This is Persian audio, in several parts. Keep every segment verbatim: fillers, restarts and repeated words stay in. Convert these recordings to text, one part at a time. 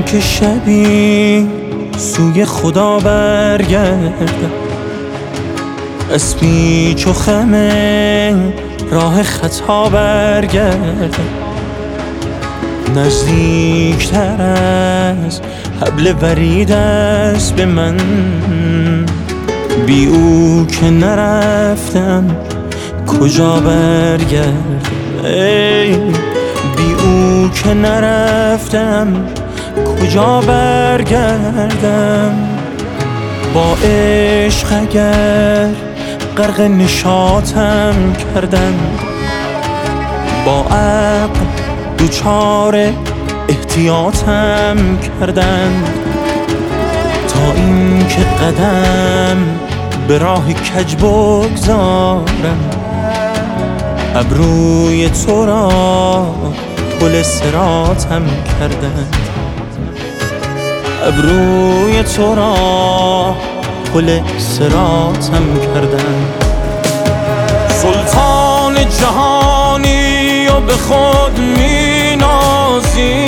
شدم که شبی سوی خدا برگردم، از پیچ و خم راه خطا برگردم، نزدیکتر از حبل ورید است به من، بی او که نرفتم کجا برگردم، ای بی او که نرفتم کجا برگردم. با عشق اگر غرق نشاطم کردن، با عقل دوچار احتیاطم کردن، تا این که قدم به راه کج بگذارم، ابروی تو را پل صراطم کردن، ابروی تو را پل صراطم کردن. سلطان جهانی و به خود می نازی،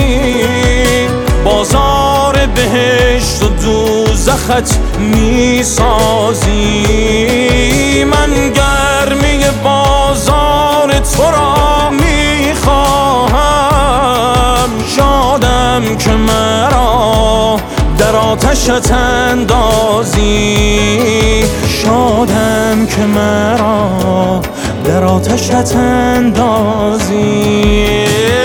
بازار بهشت و دوزخت می سازی، من گرمی بازار تو را می خواهم، شادم که مرا در آتشت اندازی، شادم که مرا در آتشت اندازی.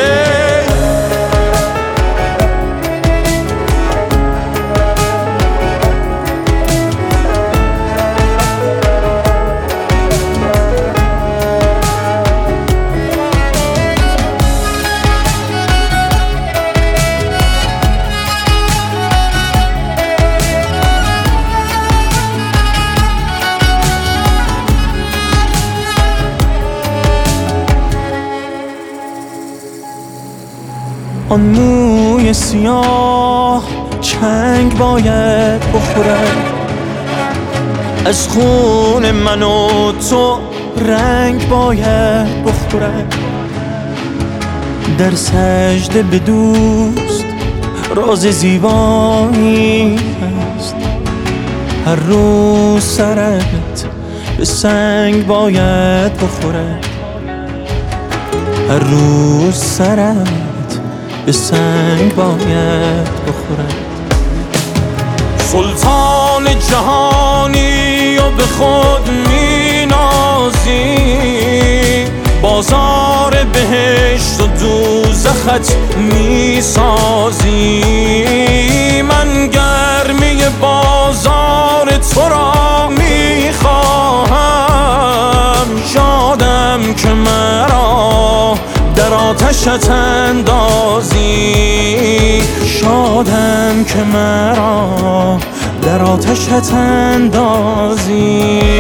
آن موی سیاه چنگ باید بخورد، از خون من و تو رنگ باید بخورد، در سجده به دوست راز زیبایی هست، هر روز سرت به سنگ باید بخورد، هر روز سرت به سنگ باید بخورد. سلطان جهانی و به خود می نازی، بازار بهشت و دوزخت می سازی، من گرمی بازار تو را می خواهم، شادم که مرا در آتشت اندازی، شادم که مرا در آتشت اندازی.